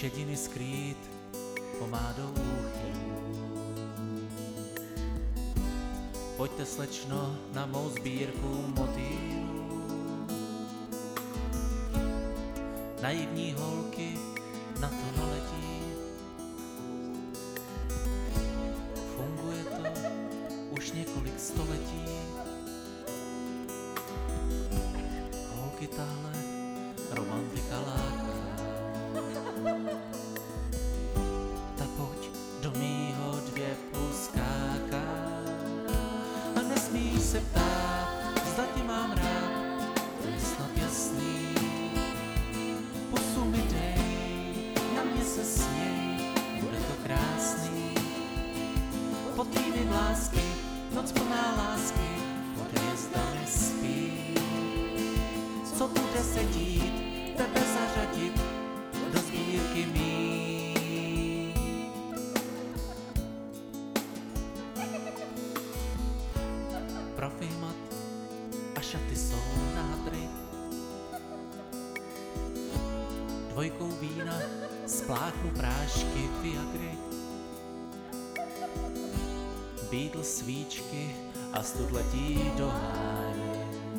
šediny skrýt pomádou úchylů. Pojďte, slečno, na mou sbírku motýlů. Naivní holky na to naletí. Funguje to už několik století. Holky, tahle romantika láká. Tak pojď do mýho 2+ KK. A nesmíš se ptát, zda tě mám rád, to je snad jasný. Pusu mi dej, na mě se směj, bude to krásný. Pod tvými vlásky, noc plná lásky, pod hvězdami spí. Co bude se dít, tebe zařadit do sbírky mý. Profimat a šaty jsou na hadry. 2 vína, spláchnu prášky Viagry. Beatle, svíčky a stud letí do háje.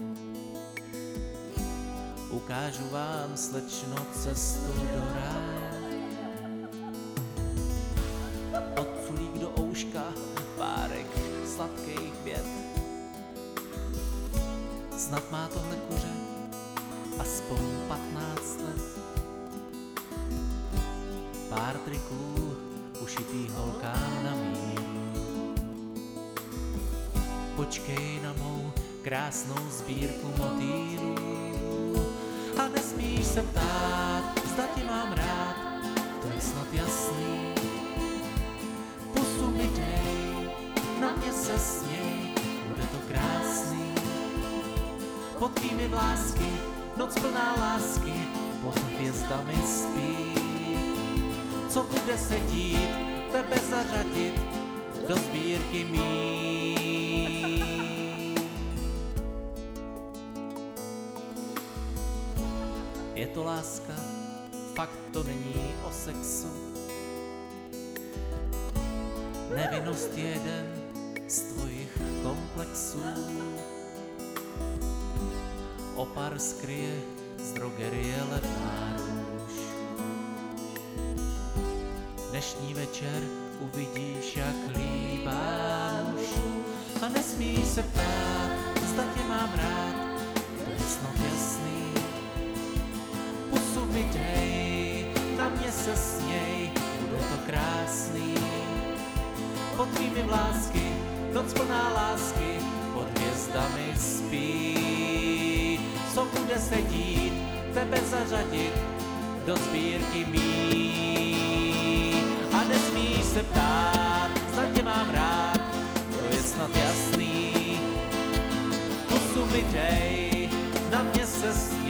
Ukážu vám, slečno, cestu do ráje. Od culík do ouška, párek sladkých vět. Snad má tohle kuře aspoň 15 let. Pár triků ušitý holkám na míru. Počkej na mou krásnou sbírku motýlů. A nesmíš se ptát, zda tě mám rád, to je snad jasný. Pusu mi dej, na mě se směj, bude to krásný. Pod tvými vlásky, noc plná lásky, pod hvězdami spí. Co bude se dít, tebe zařadit do sbírky mý. Je to láska, fakt to není o sexu. Nevinnost je jeden z tvojich komplexů. Opar skryje z drogerie levná růž. Dnešní večer uvidíš, jak líbá muž. A nesmíš se ptát, zda tě mám rád, to je snad jasný. Pusu mi dej, na mě se směj, bude to krásný. Pod tvými vlásky, noc plná lásky, pod hvězdami spí. Co bude se dít, tebe zařadit do sbírky mý. A nesmíš se ptát, zda tě mám rád, to je snad jasný. Pusu mi dej, na mě se směj,